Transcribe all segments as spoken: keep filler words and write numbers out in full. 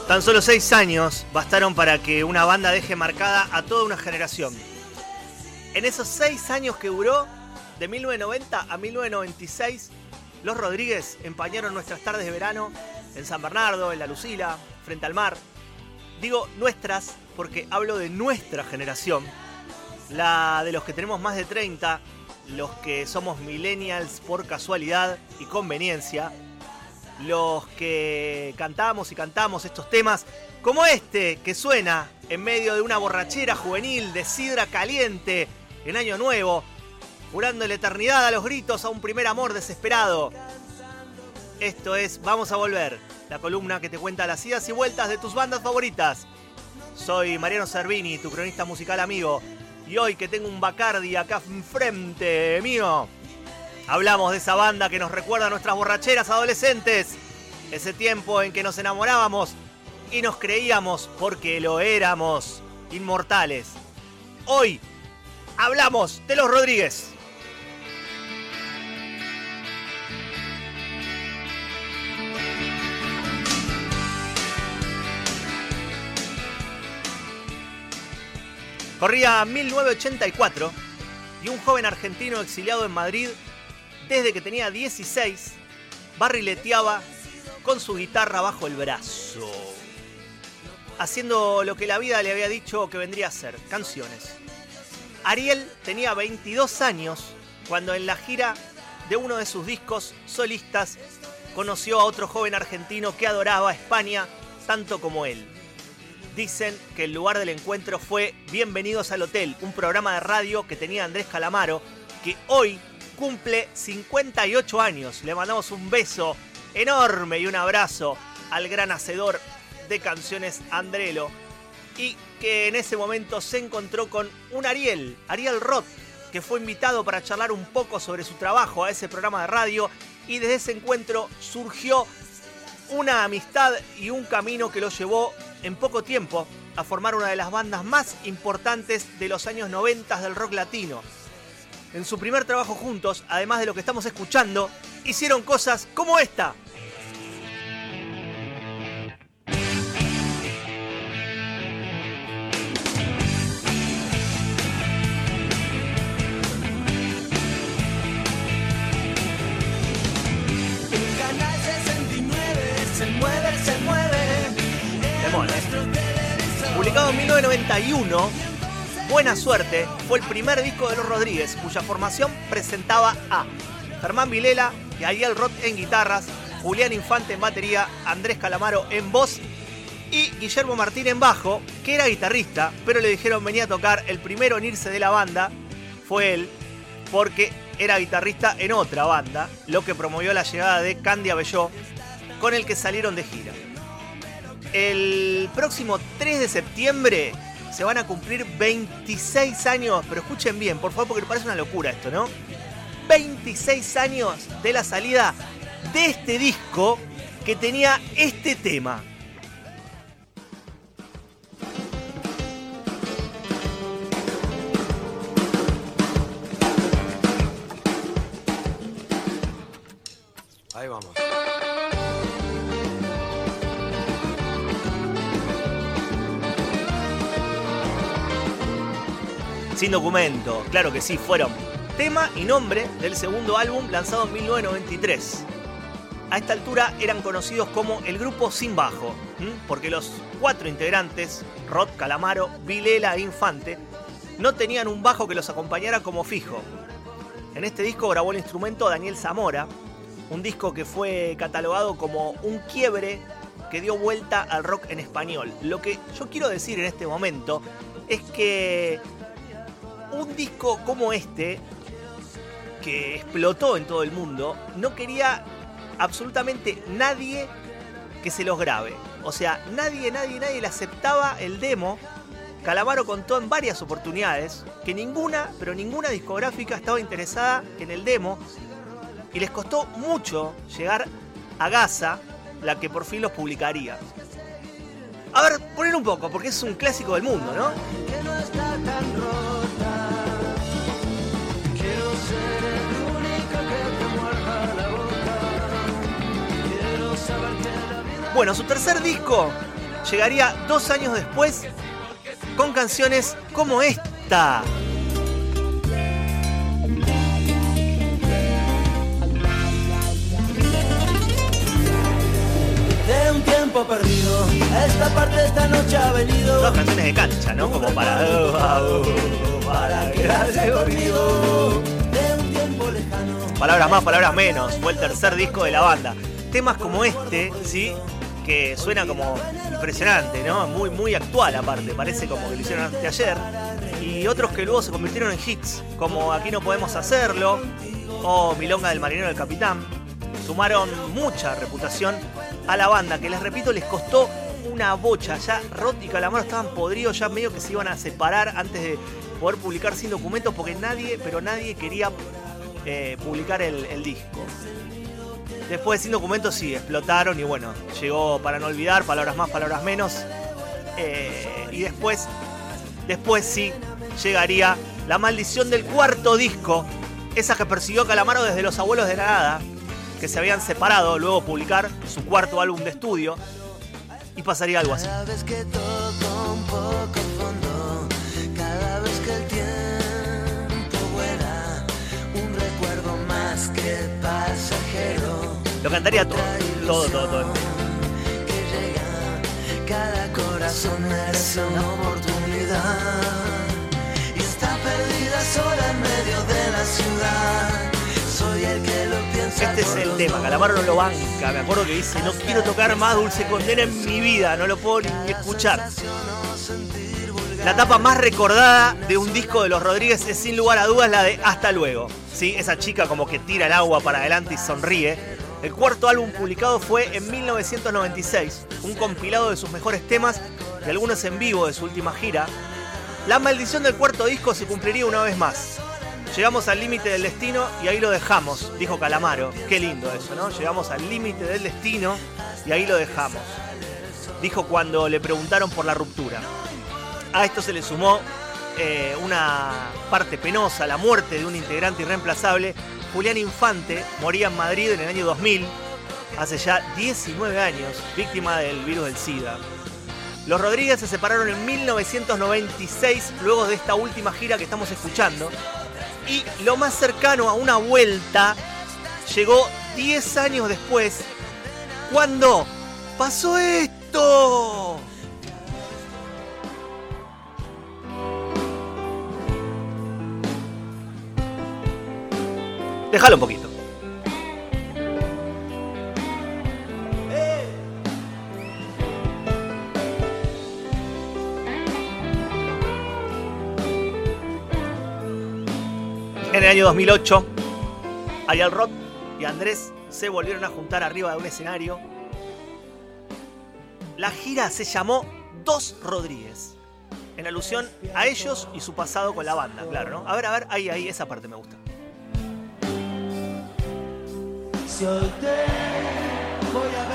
Tan solo seis años bastaron para que una banda deje marcada a toda una generación. En esos seis años que duró, de mil novecientos noventa a mil novecientos noventa y seis, los Rodríguez empañaron nuestras tardes de verano en San Bernardo, en La Lucila, frente al mar. Digo nuestras porque hablo de nuestra generación, la de los que tenemos más de treinta, los que somos millennials por casualidad y conveniencia, los que cantamos y cantamos estos temas como este que suena en medio de una borrachera juvenil de sidra caliente en Año Nuevo, jurando la eternidad a los gritos a un primer amor desesperado. Esto es Vamos a Volver, la columna que te cuenta las idas y vueltas de tus bandas favoritas. Soy Mariano Cervini, tu cronista musical amigo, y hoy que tengo un Bacardi acá enfrente mío, hablamos de esa banda que nos recuerda a nuestras borracheras adolescentes, ese tiempo en que nos enamorábamos y nos creíamos, porque lo éramos, inmortales. Hoy hablamos de los Rodríguez. Corría mil novecientos ochenta y cuatro y un joven argentino exiliado en Madrid desde que tenía dieciséis barrileteaba con su guitarra bajo el brazo, haciendo lo que la vida le había dicho que vendría a ser, canciones. Ariel tenía veintidós años cuando en la gira de uno de sus discos solistas conoció a otro joven argentino que adoraba España tanto como él. Dicen que el lugar del encuentro fue Bienvenidos al Hotel, un programa de radio que tenía Andrés Calamaro, que hoy cumple cincuenta y ocho años. Le mandamos un beso enorme y un abrazo al gran hacedor de canciones Andrelo, y que en ese momento se encontró con un Ariel, Ariel Roth, que fue invitado para charlar un poco sobre su trabajo a ese programa de radio, y desde ese encuentro surgió una amistad y un camino que lo llevó en poco tiempo a formar una de las bandas más importantes de los años noventa del rock latino. En su primer trabajo juntos, además de lo que estamos escuchando, hicieron cosas como esta. Publicado en mil novecientos noventa y uno, Buena Suerte fue el primer disco de los Rodríguez, cuya formación presentaba a Germán Vilela y Ariel Roth en guitarras, Julián Infante en batería, Andrés Calamaro en voz y Guillermo Martín en bajo, que era guitarrista, pero le dijeron venía a tocar. El primero en irse de la banda fue él, porque era guitarrista en otra banda, lo que promovió la llegada de Candy Abelló, con el que salieron de gira. El próximo tres de septiembre se van a cumplir veintiséis años, pero escuchen bien, por favor, porque parece una locura esto, ¿no? veintiséis años de la salida de este disco que tenía este tema. Ahí vamos. Sin documento, claro que sí, fueron tema y nombre del segundo álbum lanzado en mil novecientos noventa y tres. A esta altura eran conocidos como el grupo Sin Bajo, ¿m? porque los cuatro integrantes, Roth, Calamaro, Vilela e Infante, no tenían un bajo que los acompañara como fijo. En este disco grabó el instrumento Daniel Zamora, un disco que fue catalogado como un quiebre que dio vuelta al rock en español. Lo que yo quiero decir en este momento es que un disco como este, que explotó en todo el mundo, no quería absolutamente nadie que se los grabe. O sea, nadie, nadie, nadie le aceptaba el demo. Calamaro contó en varias oportunidades que ninguna, pero ninguna discográfica estaba interesada en el demo, y les costó mucho llegar a Gaza, la que por fin los publicaría. A ver, poner un poco, porque es un clásico del mundo, ¿no? Que no está tan rota. Quiero ser el único que te muerda la boca. Quiero saber que la vida... Bueno, su tercer disco llegaría dos años después con canciones como esta. De un tiempo perdido, esta parte esta noche ha venido. Dos canciones de cancha, ¿no? Como para... Uh, uh, uh, para quedarse dormido. De un tiempo lejano. Palabras más, palabras menos. Fue el tercer disco de la banda. Temas como este, ¿sí? Que suena como impresionante, ¿no? Muy, muy actual aparte. Parece como que lo hicieron antes de ayer. Y otros que luego se convirtieron en hits, como Aquí no podemos hacerlo o Milonga del marinero del capitán. Sumaron mucha reputación a la banda, que les repito, les costó una bocha. Ya Rod y Calamaro estaban podridos, ya medio que se iban a separar antes de poder publicar sin documentos, porque nadie, pero nadie quería eh, publicar el, el disco. Después de Sin Documentos sí, explotaron y bueno, llegó Para No Olvidar, Palabras Más, Palabras Menos. Eh, y después, después sí, llegaría La Maldición del cuarto disco, esa que persiguió a Calamaro desde Los Abuelos de la Nada, que se habían separado, luego publicar su cuarto álbum de estudio, y pasaría algo así. Cada vez que toco un poco fondo, cada vez que el tiempo vuela, un recuerdo más que pasajero. Lo cantaría todo, todo, todo, todo. Que llega, cada corazón merece una oportunidad y está perdida sola en medio de la ciudad. Soy el que lo piensa. Este es el tema, Calamaro no lo banca. Me acuerdo que dice, no quiero tocar más Dulce Condena en mi vida, no lo puedo ni escuchar. La etapa más recordada de un disco de los Rodríguez es sin lugar a dudas la de Hasta Luego. ¿Sí? Esa chica como que tira el agua para adelante y sonríe. El cuarto álbum publicado fue en mil novecientos noventa y seis, un compilado de sus mejores temas y algunos en vivo de su última gira. La maldición del cuarto disco se cumpliría una vez más. Llegamos al límite del destino y ahí lo dejamos, dijo Calamaro. Qué lindo eso, ¿no? Llegamos al límite del destino y ahí lo dejamos. Dijo cuando le preguntaron por la ruptura. A esto se le sumó eh, una parte penosa, la muerte de un integrante irreemplazable. Julián Infante moría en Madrid en el año dos mil, hace ya diecinueve años, víctima del virus del SIDA. Los Rodríguez se separaron en mil novecientos noventa y seis, luego de esta última gira que estamos escuchando. Y lo más cercano a una vuelta llegó diez años después, cuando pasó esto. Déjalo un poquito. En el año dos mil ocho, Ariel Roth y Andrés se volvieron a juntar arriba de un escenario. La gira se llamó Dos Rodríguez, en alusión a ellos y su pasado con la banda, claro, ¿no? A ver, a ver, ahí, ahí, esa parte me gusta. Si hoy te voy a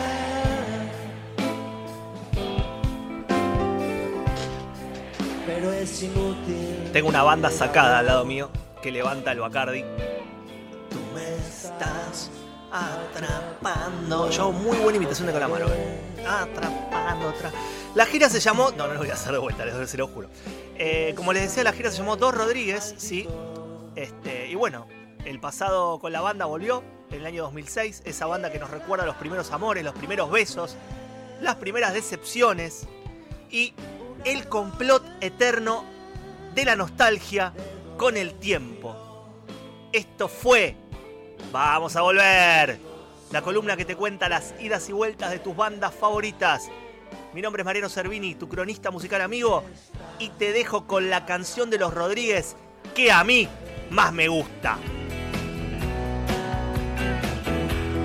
ver, pero es inútil. Tengo una banda sacada al lado mío que levanta el Bacardi. Tú me estás atrapando. Yo, muy buena imitación de Calamaro, ¿eh? Atrapando, atrapando. La gira se llamó... No, no lo voy a hacer de vuelta, les se lo juro. Eh, como les decía, la gira se llamó Dos Rodríguez, ¿sí? Este, y bueno, el pasado con la banda volvió en el año dos mil seis. Esa banda que nos recuerda los primeros amores, los primeros besos, las primeras decepciones y el complot eterno de la nostalgia con el tiempo. Esto fue Vamos a Volver, la columna que te cuenta las idas y vueltas de tus bandas favoritas. Mi nombre es Mariano Servini, tu cronista musical amigo, y te dejo con la canción de los Rodríguez que a mí más me gusta.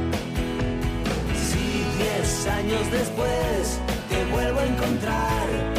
Si diez años después te vuelvo a encontrar,